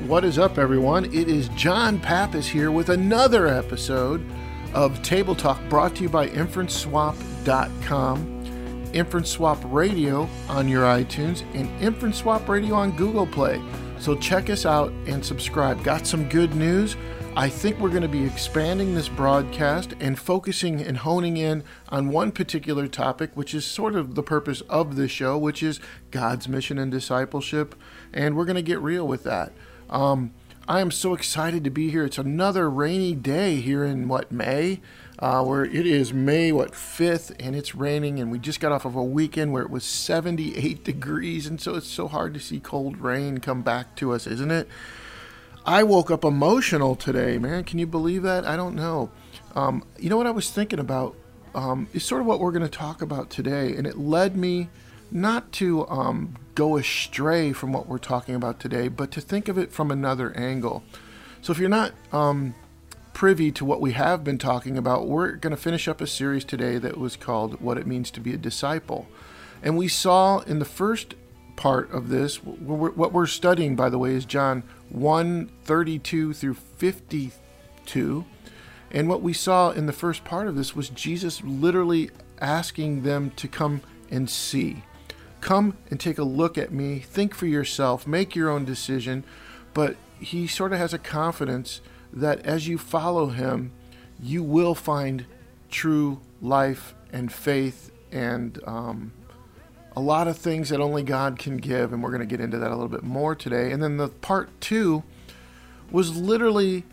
What is up, everyone? It is John Pappas here with another episode of Table Talk brought to you by InferenceSwap.com, Inference Swap Radio on your iTunes, and Inference Swap Radio on Google Play. So check us out and subscribe. Got some good news. I think we're going to be expanding this broadcast and focusing and honing in on one particular topic, which is sort of the purpose of this show, which is God's mission and discipleship. And we're going to get real with that. I am so excited to be here. It's another rainy day here in May, where it is May 5th, and it's raining, and we just got off of a weekend where it was 78 degrees, and so it's so hard to see cold rain come back to us, isn't it? I woke up emotional today, man. Can you believe that? I don't know. You know what I was thinking about? Is sort of what we're going to talk about today, and it led me not to go astray from what we're talking about today, but to think of it from another angle. So if you're not privy to what we have been talking about, we're going to finish up a series today that was called What It Means to Be a Disciple. And we saw in the first part of this, what we're studying, by the way, is John 1:32 through 52. And what we saw in the first part of this was Jesus literally asking them to come and see. Come and take a look at me, think for yourself, make your own decision. But he sort of has a confidence that as you follow him, you will find true life and faith and a lot of things that only God can give. And we're going to get into that a little bit more today. And then the part two was literally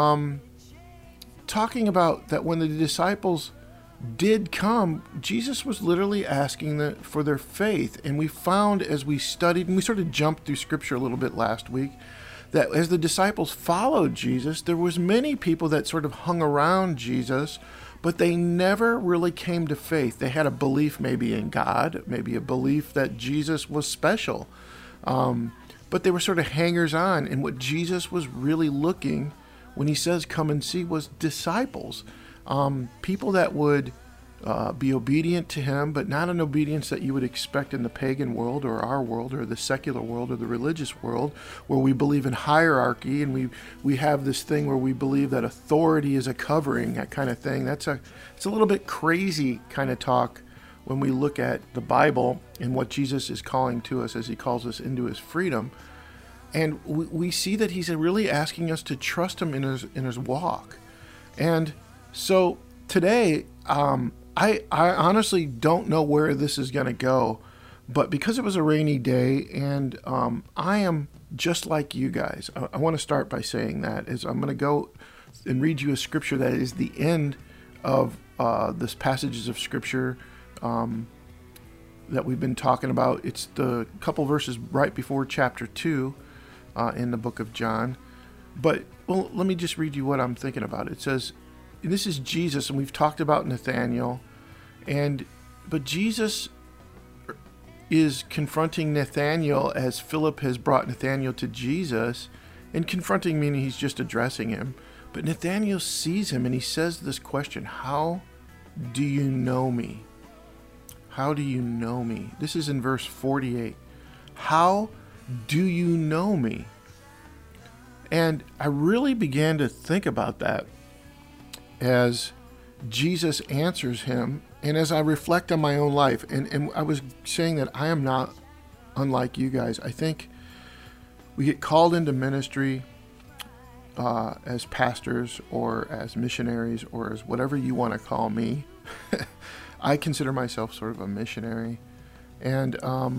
talking about that when the disciples did come, Jesus was literally asking for their faith. And we found as we studied, and we sort of jumped through scripture a little bit last week, that as the disciples followed Jesus, there was many people that sort of hung around Jesus, but they never really came to faith. They had a belief maybe in God, maybe a belief that Jesus was special, but they were sort of hangers-on. And what Jesus was really looking when he says come and see was disciples. People that would be obedient to him, but not an obedience that you would expect in the pagan world or our world or the secular world or the religious world, where we believe in hierarchy and we have this thing where we believe that authority is a covering, that kind of thing. It's a little bit crazy kind of talk when we look at the Bible and what Jesus is calling to us as he calls us into his freedom. And we see that he's really asking us to trust him in his walk. And so today, I honestly don't know where this is going to go, but because it was a rainy day and I am just like you guys, I want to start by saying that is I'm going to go and read you a scripture that is the end of this passages of scripture that we've been talking about. It's the couple verses right before chapter 2 in the book of John. But well, let me just read you what I'm thinking about. It says, this is Jesus, and we've talked about Nathanael, but Jesus is confronting Nathanael as Philip has brought Nathanael to Jesus, and confronting meaning he's just addressing him. But Nathanael sees him, and he says this question, how do you know me? How do you know me? This is in verse 48. How do you know me? And I really began to think about that as Jesus answers him, and as I reflect on my own life, and I was saying that I am not unlike you guys. I think we get called into ministry as pastors or as missionaries or as whatever you want to call me. I consider myself sort of a missionary, and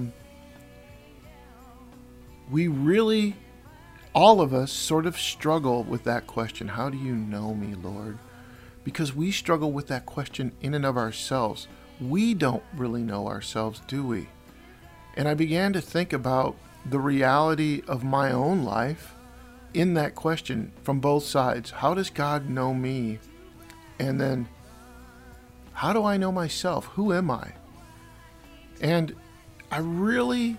we really, all of us sort of struggle with that question, how do you know me, Lord? Because we struggle with that question in and of ourselves. We don't really know ourselves, do we? And I began to think about the reality of my own life in that question from both sides. How does God know me? And then, how do I know myself? Who am I? And I really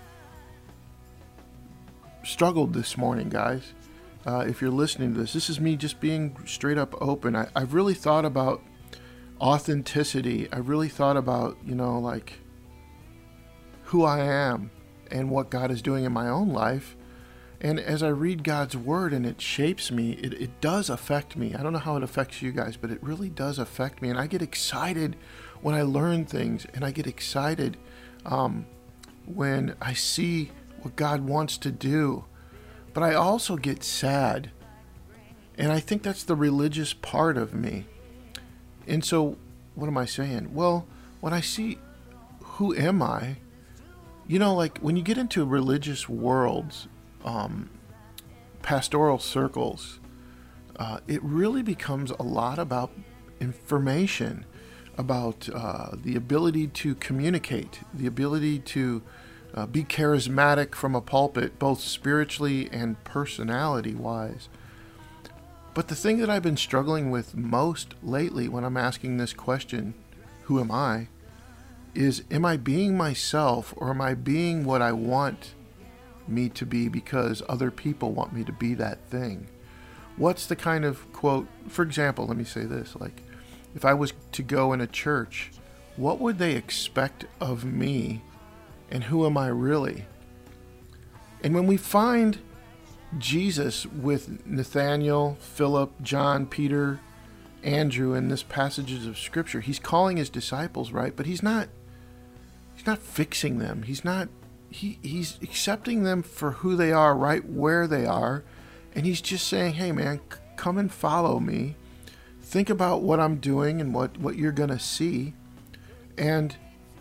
struggled this morning, guys. If you're listening to this is me just being straight up open. I've really thought about authenticity. I really thought about, who I am and what God is doing in my own life. And as I read God's word and it shapes me, it does affect me. I don't know how it affects you guys, but it really does affect me. And I get excited when I learn things, and I get excited when I see what God wants to do. But I also get sad. And I think that's the religious part of me. And so, what am I saying? Well, when I see who am I, like when you get into religious worlds, pastoral circles, it really becomes a lot about information, about the ability to communicate, the ability to be charismatic from a pulpit, both spiritually and personality-wise. But the thing that I've been struggling with most lately when I'm asking this question, who am I, is am I being myself, or am I being what I want me to be because other people want me to be that thing? What's the kind of quote, for example, let me say this, like if I was to go in a church, what would they expect of me, and who am I really? And when we find Jesus with Nathaniel, Philip, John, Peter, Andrew in this passages of scripture, he's calling his disciples, right? But he's not fixing them. He's accepting them for who they are, right where they are. And he's just saying, hey man, come and follow me. Think about what I'm doing and what you're going to see. And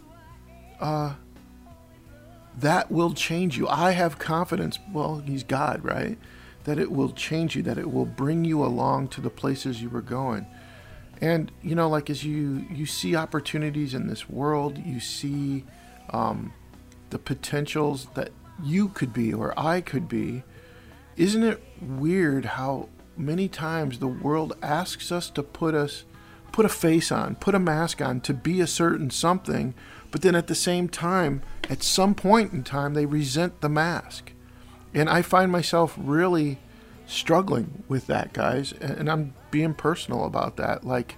that will change you. I have confidence, well, he's God, right? That it will change you, that it will bring you along to the places you were going. And, like as you see opportunities in this world, you see the potentials that you could be or I could be. Isn't it weird how many times the world asks us to put a face on, put a mask on to be a certain something, but then at the same time, at some point in time, they resent the mask. And I find myself really struggling with that, guys. And I'm being personal about that. Like,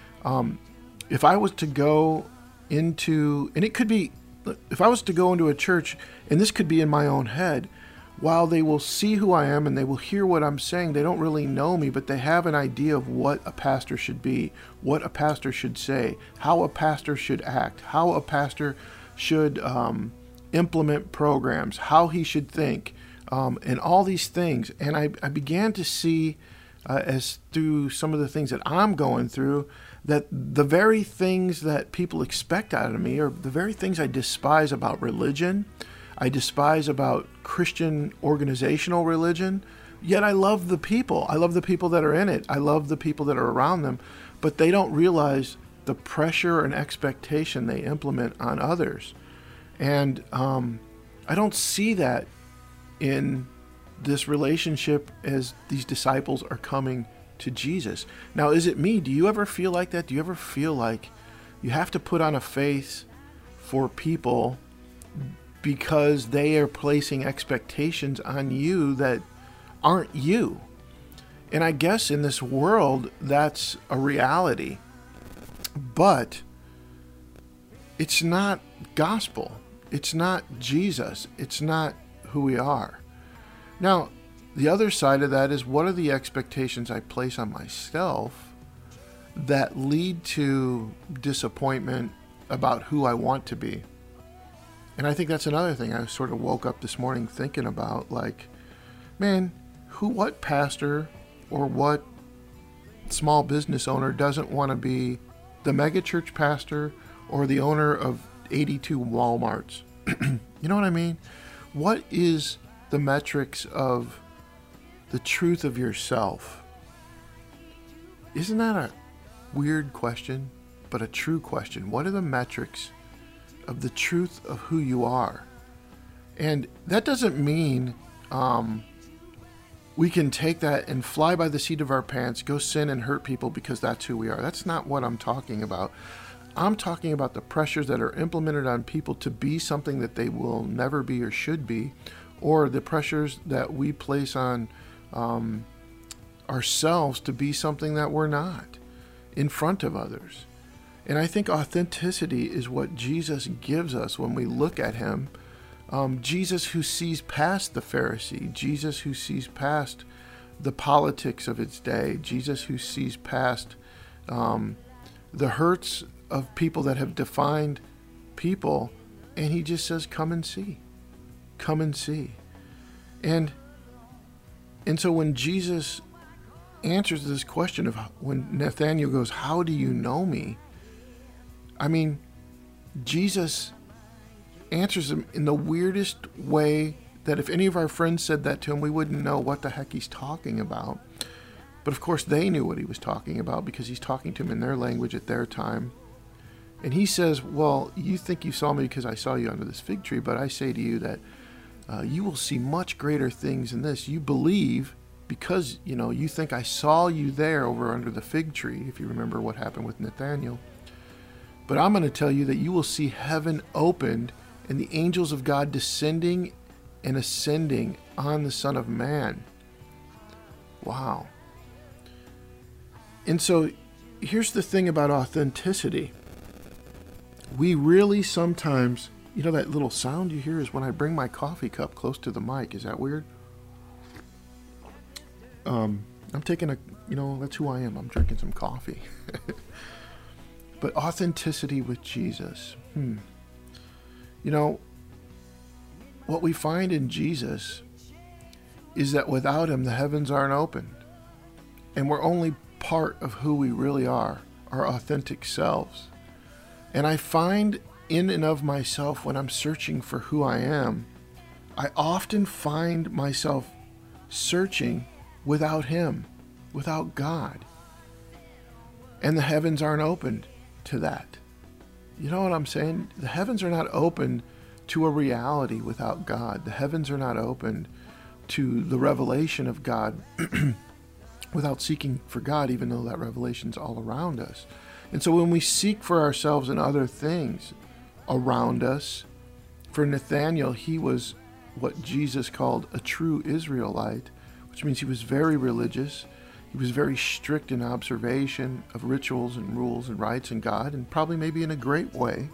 if I was to go into, and it could be, if I was to go into a church, and this could be in my own head, while they will see who I am and they will hear what I'm saying, they don't really know me, but they have an idea of what a pastor should be, what a pastor should say, how a pastor should act, how a pastor should implement programs, how he should think, and all these things. And I began to see, as through some of the things that I'm going through, that the very things that people expect out of me are the very things I despise about religion. I despise about Christian organizational religion, yet I love the people. I love the people that are in it. I love the people that are around them, but they don't realize the pressure and expectation they implement on others. And I don't see that in this relationship as these disciples are coming to Jesus. Now, is it me? Do you ever feel like that? Do you ever feel like you have to put on a face for people because they are placing expectations on you that aren't you? And I guess in this world, that's a reality. But it's not gospel. It's not Jesus. It's not who we are. Now, the other side of that is, what are the expectations I place on myself that lead to disappointment about who I want to be? And I think that's another thing I sort of woke up this morning thinking about, like, man, what pastor or what small business owner doesn't want to be the megachurch pastor or the owner of 82 Walmarts? You know what I mean? What is the metrics of the truth of yourself? Isn't that a weird question, but a true question? What are the metrics of the truth of who you are? And that doesn't mean we can take that and fly by the seat of our pants, go sin and hurt people because that's who we are. That's not what I'm talking about. I'm talking about the pressures that are implemented on people to be something that they will never be or should be, or the pressures that we place on ourselves to be something that we're not in front of others. And I think authenticity is what Jesus gives us when we look at him. Jesus who sees past the Pharisee, Jesus who sees past the politics of its day, Jesus who sees past the hurts of people that have defined people, and he just says, come and see. Come and see. And so when Jesus answers this question of when Nathanael goes, how do you know me? I mean, Jesus answers him in the weirdest way that if any of our friends said that to him, we wouldn't know what the heck he's talking about. But of course they knew what he was talking about because he's talking to them in their language at their time. And he says, well, you think you saw me because I saw you under this fig tree, but I say to you that you will see much greater things than this. You believe because, you think I saw you there over under the fig tree, if you remember what happened with Nathanael. But I'm going to tell you that you will see heaven opened and the angels of God descending and ascending on the Son of Man. Wow. And so here's the thing about authenticity. We really sometimes, that little sound you hear is when I bring my coffee cup close to the mic. Is that weird? I'm taking that's who I am. I'm drinking some coffee. But authenticity with Jesus. What we find in Jesus is that without him, the heavens aren't opened. And we're only part of who we really are, our authentic selves. And I find in and of myself when I'm searching for who I am, I often find myself searching without him, without God. And the heavens aren't opened to that. You know what I'm saying? The heavens are not opened to a reality without God. The heavens are not opened to the revelation of God without seeking for God, even though that revelation's all around us. And so when we seek for ourselves in other things around us, for Nathanael, he was what Jesus called a true Israelite, which means he was very religious. He was very strict in observation of rituals and rules and rites and God, and probably maybe in a great way.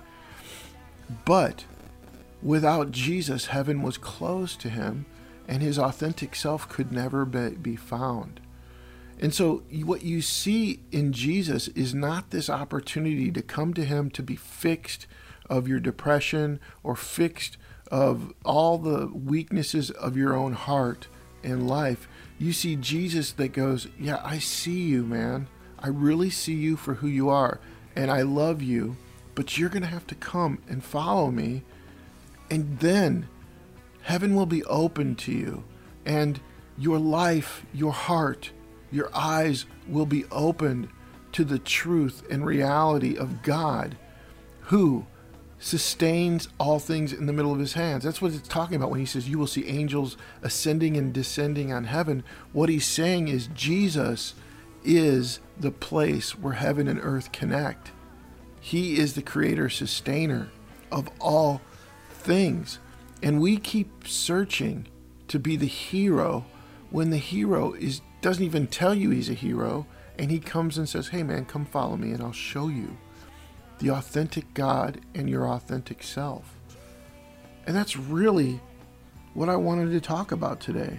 But without Jesus, heaven was closed to him, and his authentic self could never be found. And so what you see in Jesus is not this opportunity to come to him to be fixed of your depression or fixed of all the weaknesses of your own heart and life. You see Jesus that goes, yeah, I see you, man. I really see you for who you are, and I love you, but you're going to have to come and follow me, and then heaven will be open to you, and your life, your heart, your eyes will be opened to the truth and reality of God, who sustains all things in the middle of his hands. That's what it's talking about when he says you will see angels ascending and descending on heaven. What he's saying is Jesus is the place where heaven and earth connect. He is the creator, sustainer of all things. And we keep searching to be the hero when the hero doesn't even tell you he's a hero, and he comes and says, hey man, come follow me and I'll show you the authentic God and your authentic self. And that's really what I wanted to talk about today.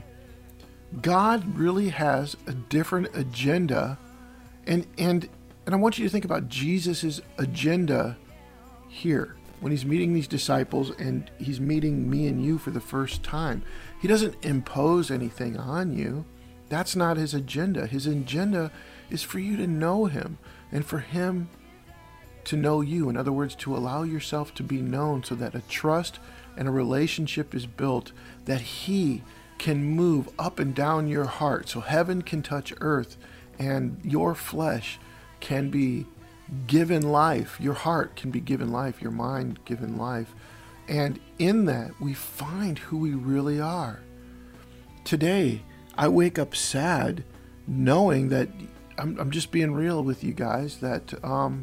God really has a different agenda, and I want you to think about Jesus's agenda here when he's meeting these disciples and he's meeting me and you for the first time. He doesn't impose anything on you. That's not his agenda. His agenda is for you to know him and for him to know you. In other words, to allow yourself to be known so that a trust and a relationship is built, that he can move up and down your heart so heaven can touch earth and your flesh can be given life. Your heart can be given life, your mind given life. And in that, we find who we really are. Today, I wake up sad knowing that, I'm just being real with you guys, that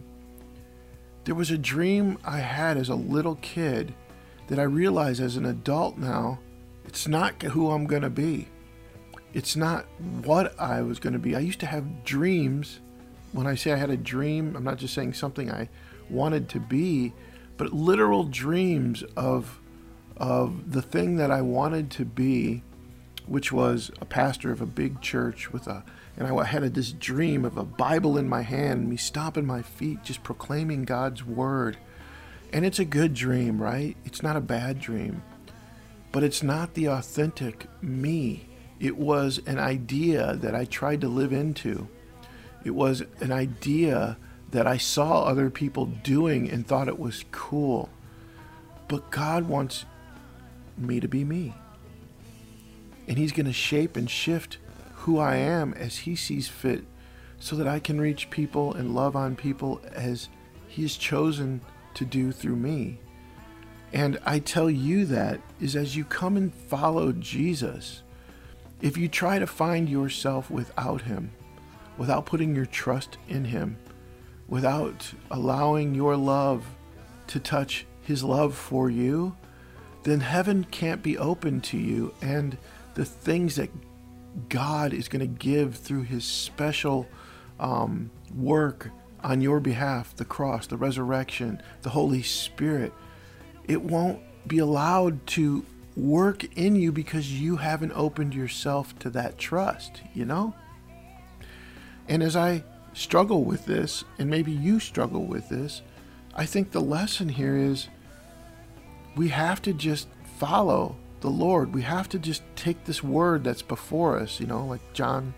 there was a dream I had as a little kid that I realize as an adult now, it's not who I'm going to be. It's not what I was going to be. I used to have dreams. When I say I had a dream, I'm not just saying something I wanted to be, but literal dreams of of the thing that I wanted to be, which was a pastor of a big church and I had this dream of a Bible in my hand, me stomping my feet, just proclaiming God's word. And it's a good dream, right? It's not a bad dream, but it's not the authentic me. It was an idea that I tried to live into. It was an idea that I saw other people doing and thought it was cool. But God wants me to be me. And He's going to shape and shift who I am as He sees fit, so that I can reach people and love on people as He has chosen to do through me. And I tell you that is as you come and follow Jesus, if you try to find yourself without Him, without putting your trust in Him, without allowing your love to touch His love for you, then heaven can't be open to you, and the things that God is going to give through His special work on your behalf, the cross, the resurrection, the Holy Spirit, it won't be allowed to work in you because you haven't opened yourself to that trust, you know? And as I struggle with this, and maybe you struggle with this, I think the lesson here is we have to just follow the Lord. We have to just take this word that's before us, like John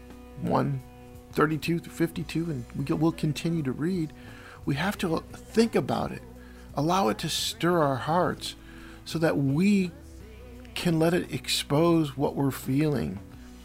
1:32-52, and we'll continue to read. We have to think about it, allow it to stir our hearts so that we can let it expose what we're feeling,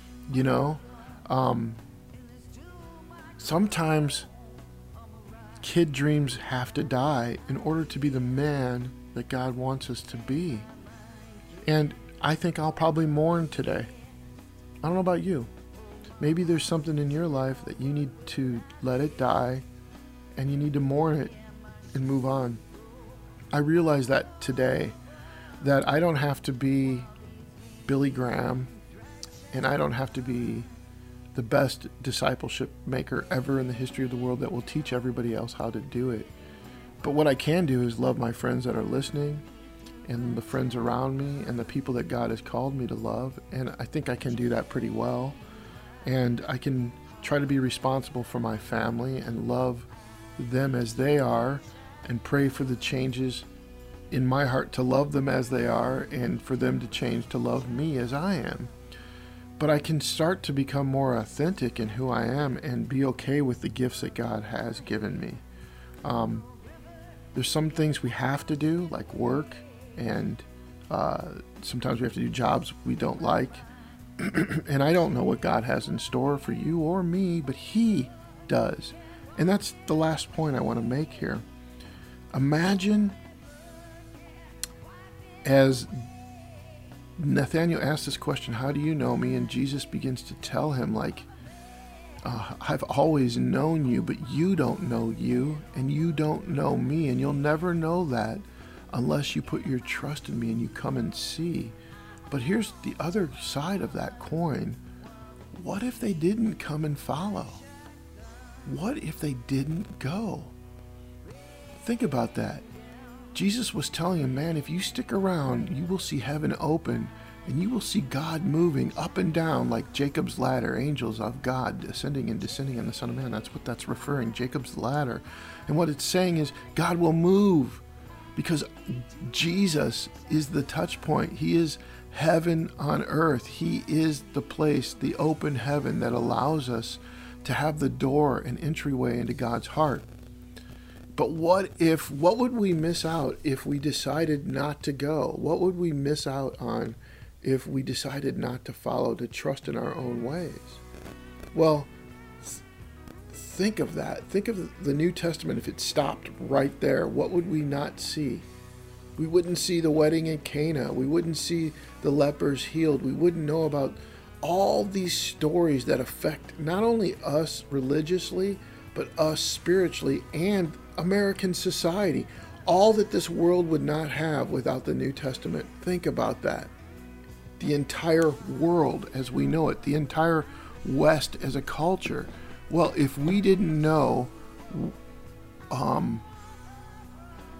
Sometimes kid dreams have to die in order to be the man that God wants us to be. And I think I'll probably mourn today. I don't know about you. Maybe there's something in your life that you need to let it die and you need to mourn it and move on. I realize that today, that I don't have to be Billy Graham and I don't have to be the best discipleship maker ever in the history of the world that will teach everybody else how to do it. But what I can do is love my friends that are listening and the friends around me and the people that God has called me to love. And I think I can do that pretty well. And I can try to be responsible for my family and love them as they are and pray for the changes in my heart to love them as they are and for them to change to love me as I am. But I can start to become more authentic in who I am and be okay with the gifts that God has given me. There's some things we have to do, like work, and sometimes we have to do jobs we don't like. And I don't know what God has in store for you or me, but He does. And that's the last point I want to make here. Imagine as Nathanael asks this question, how do you know me? And Jesus begins to tell him, I've always known you, but you don't know you, and you don't know me, and you'll never know that unless you put your trust in me and you come and see. But here's the other side of that coin. What if they didn't come and follow? What if they didn't go? Think about that. Jesus was telling him, man, if you stick around, you will see heaven open and you will see God moving up and down like Jacob's ladder, angels of God ascending and descending on the Son of Man. That's what that's referring, Jacob's ladder. And what it's saying is God will move because Jesus is the touch point. He is heaven on earth. He is the place, the open heaven that allows us to have the door and entryway into God's heart. But what would we miss out if we decided not to go? What would we miss out on if we decided not to follow, to trust in our own ways? Well, think of that. Think of the New Testament. If it stopped right there, what would we not see? We wouldn't see the wedding in Cana. We wouldn't see the lepers healed. We wouldn't know about all these stories that affect not only us religiously, but us spiritually and American society. All that this world would not have without the New Testament. Think about that. The entire world as we know it, the entire West as a culture. Well, if we didn't know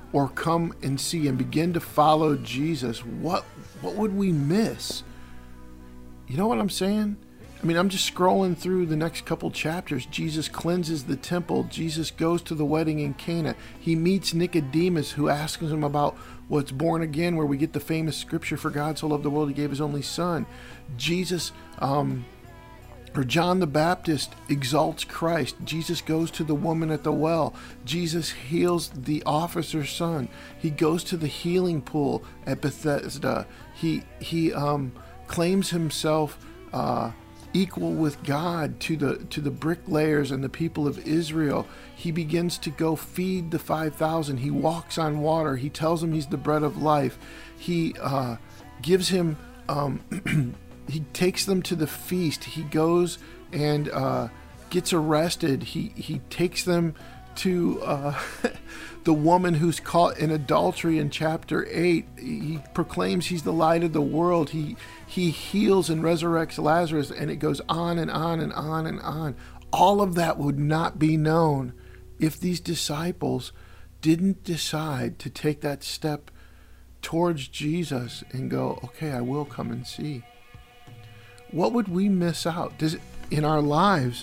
or come and see and begin to follow Jesus, what would we miss? You know what I'm saying? I mean, I'm just scrolling through the next couple chapters. Jesus cleanses the temple. Jesus goes to the wedding in Cana. He meets Nicodemus, who asks him about what's born again, where we get the famous scripture, for God so loved the world, he gave his only son. Jesus, or John the Baptist exalts Christ. Jesus goes to the woman at the well. Jesus heals the officer's son. He goes to the healing pool at Bethesda. He claims himself equal with God to the bricklayers and the people of Israel. He begins to go feed the 5,000. He walks on water. He tells them he's the bread of life. He gives him he takes them to the feast. He goes and gets arrested. He takes them to the woman who's caught in adultery in chapter 8. He proclaims he's the light of the world. He heals and resurrects Lazarus, and it goes on and on and on and on. All of that would not be known if these disciples didn't decide to take that step towards Jesus and go, okay, I will come and see. What would we miss out in our lives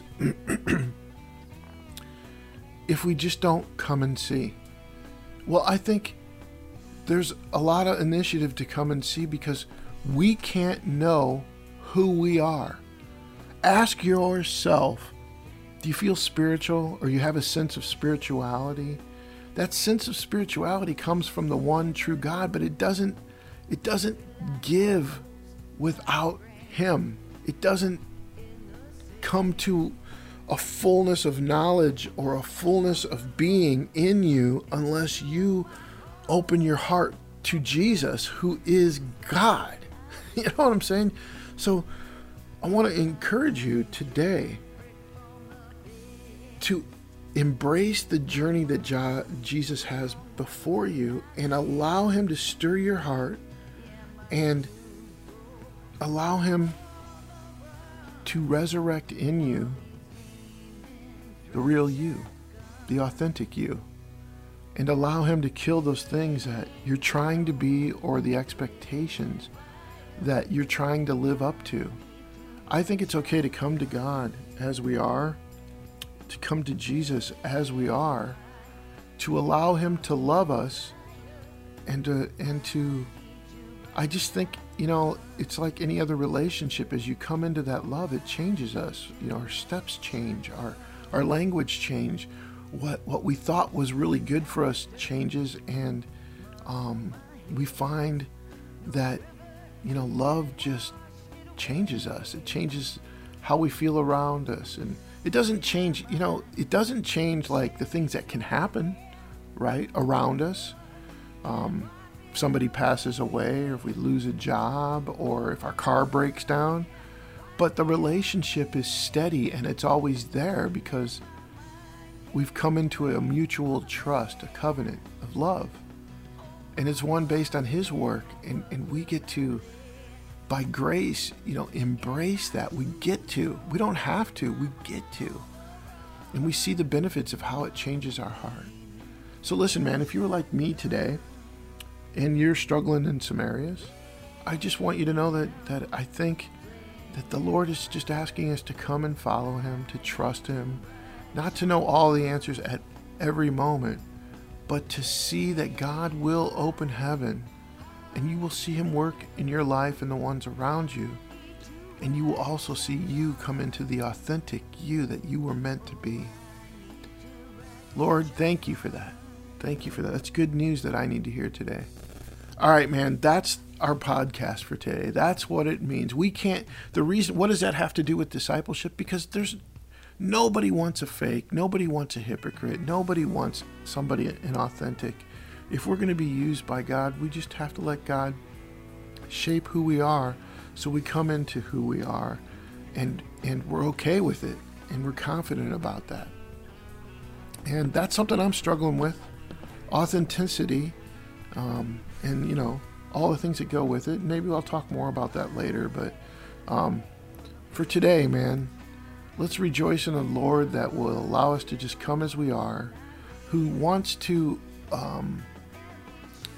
if we just don't come and see? Well, I think there's a lot of initiative to come and see, because we can't know who we are. Ask yourself, do you feel spiritual, or you have a sense of spirituality? That sense of spirituality comes from the one true God, but it doesn't give without him. It doesn't come to a fullness of knowledge or a fullness of being in you unless you open your heart to Jesus, who is God. You know what I'm saying? So I want to encourage you today to embrace the journey that Jesus has before you, and allow him to stir your heart, and allow him to resurrect in you the real you, the authentic you, and allow him to kill those things that you're trying to be, or the expectations that you're trying to live up to. I think it's okay to come to God as we are, to come to Jesus as we are, to allow him to love us, and to I just think, it's like any other relationship. As you come into that love, it changes us. Our steps change, our language change. What we thought was really good for us changes, and we find that love just changes us. It changes how we feel around us, and it doesn't change. It doesn't change like the things that can happen, right, around us. If somebody passes away, or if we lose a job, or if our car breaks down. But the relationship is steady, and it's always there because we've come into a mutual trust, a covenant of love. And it's one based on his work, and we get to, by grace, embrace that. We don't have to, we get to. And we see the benefits of how it changes our heart. So listen, man, if you were like me today, and you're struggling in some areas, I just want you to know that I think that the Lord is just asking us to come and follow him, to trust him, not to know all the answers at every moment, but to see that God will open heaven, and you will see him work in your life and the ones around you, and you will also see you come into the authentic you that you were meant to be. Lord, thank you for that. Thank you for that. That's good news that I need to hear today. All right, man, that's our podcast for today. That's what it means. What does that have to do with discipleship? Because nobody wants a fake. Nobody wants a hypocrite. Nobody wants somebody inauthentic. If we're going to be used by God, we just have to let God shape who we are, so we come into who we are, and we're okay with it, and we're confident about that. And that's something I'm struggling with. Authenticity, and all the things that go with it. Maybe I'll talk more about that later, but for today, man, let's rejoice in the Lord that will allow us to just come as we are, who wants to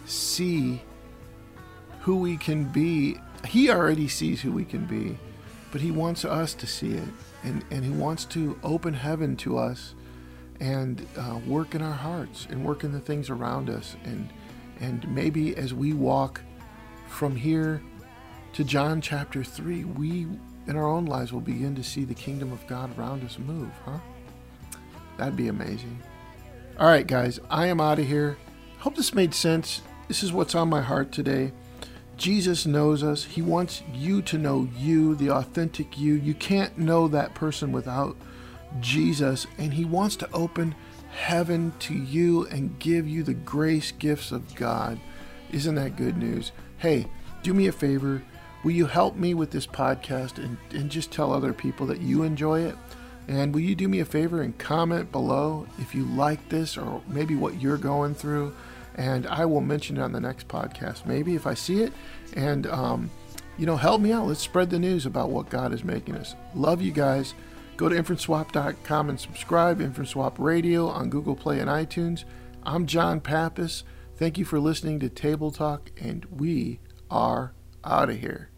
see who we can be. He already sees who we can be, but he wants us to see it. And he wants to open heaven to us and work in our hearts and work in the things around us. And maybe as we walk from here to John chapter 3, we in our own lives will begin to see the kingdom of God around us move, huh? That'd be amazing. All right, guys, I am out of here. Hope this made sense. This is what's on my heart today. Jesus knows us. He wants you to know you, the authentic you. You can't know that person without Jesus, and he wants to open heaven to you and give you the grace gifts of God. Isn't that good news? Hey, do me a favor. Will you help me with this podcast and just tell other people that you enjoy it? And will you do me a favor and comment below if you like this or maybe what you're going through? And I will mention it on the next podcast, maybe if I see it. And, help me out. Let's spread the news about what God is making us. Love you guys. Go to InfiniteSwap.com and subscribe. InfiniteSwap Radio on Google Play and iTunes. I'm John Pappas. Thank you for listening to Table Talk, and we are out of here.